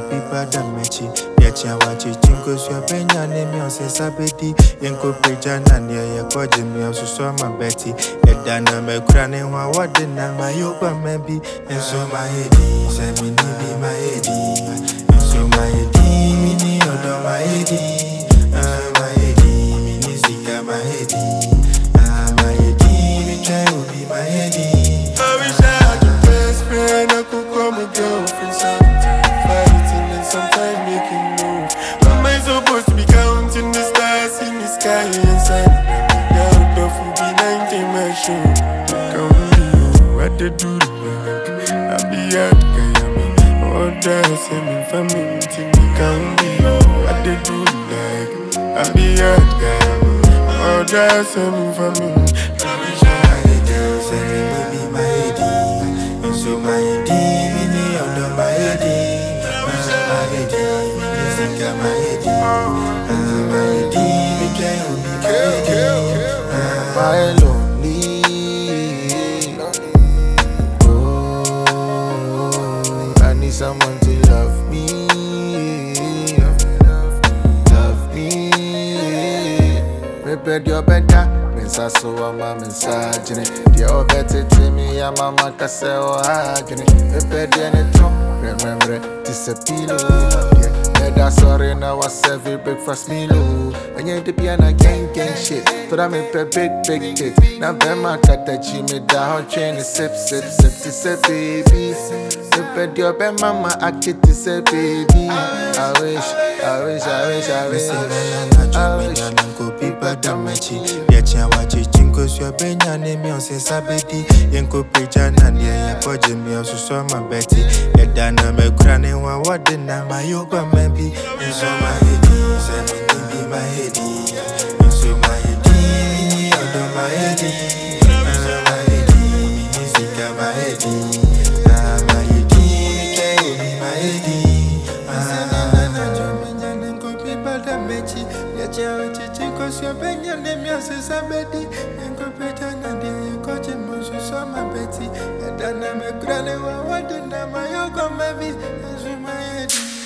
pipa damechi. Yacha wachi chinko swa benya nemi on se sabedi. Yenko peja nani ya kwa jimi ya suswa mabeti. Edana me krane wa wadena mayoba mebi. Enso mahedi, se mini bi mahedi. Enso mahedi, mini odo mahedi. Mahedi, mini zika mahedi. Mahedi, mi try to be mahedi. I wish I had a best friend, I could call my girlfriend. Sometimes fighting and sometimes making moves. Am I supposed to be counting the stars in the sky and sun? Out of be 19 my show. Count you, what they do like? I be out, Kayami. All that same family, count you, what they do like? I be out, Kayami. All that same family. So my D, mini under my head, my lonely. Oh, I need someone to love me, love me. Prepare your better. So I'm a misogyny. The old better to me, I'm a macase or agony. A bed and a top, remember, this a pillow. Yeah, that's sorry now. I serve a breakfast meal. And you're the piano gang shit. But I'm a big hit. Now, Bema cut that Jimmy down, train a sip, baby. The bed your bed, mama, I get to say, baby. I wish. Pipa damechi, yacha wachi chinko swa benya nemi on se sabedi. Yenko peja nani ya kwa jimi ya suswa mabeti. Edana me krane wa wadena mayoba mebi. Enso mahedi, se mini bi mahedi. Enso mahedi, mini odo mahedi. Mahedi, mini zika mahedi. Mahedi, mi try to be mahedi. Damechi, yacha wachi chinko swa benya nemi on se sabedi. Yenko peja nani ya kwa jimi ya suswa mabeti. Edana me krane wa wadena mayoba mebi. Enso mahedi.